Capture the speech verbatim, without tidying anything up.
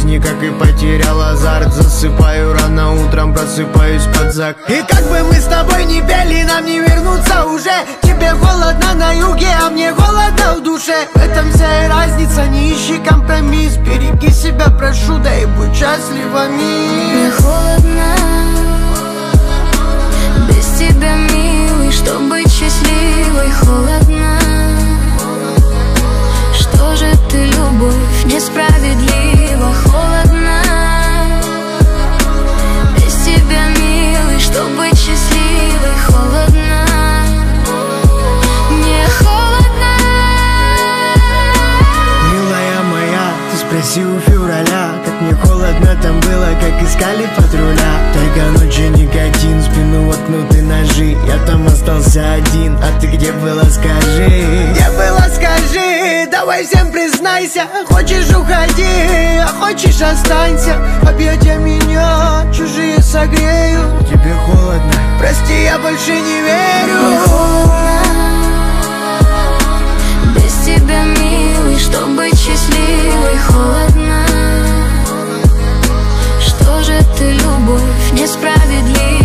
жизни, как и потерял азарт. Засыпаю рано, утром просыпаюсь под зак. И как бы мы с тобой не пели, нам не вернуться уже. Тебе холодно на юге, а мне холодно в душе. В этом вся и разница, не ищи компромисс. Береги себя, прошу, да и будь счастлива, мисс. Мне холодно без тебя, милый, чтоб быть счастливой. Холодно, что же ты, любовь, несправедлива. Холодно без тебя, милый, чтоб быть счастливой. Холодно, мне холодно. Милая моя, ты спроси у февраля, как мне холодно там было, как искали патруля. Только ночью никотин, спину воткнуты ножи. Я там остался один, а ты где была, скажи? Где была, скажи? Давай всем признайся. Хочешь, уходи, а хочешь, останься. Объятия меня чужие согреют. Тебе холодно? Прости, я больше не верю. Мне холодно без тебя, милый, чтоб быть счастливой. Холодно, что же ты, любовь, несправедлива.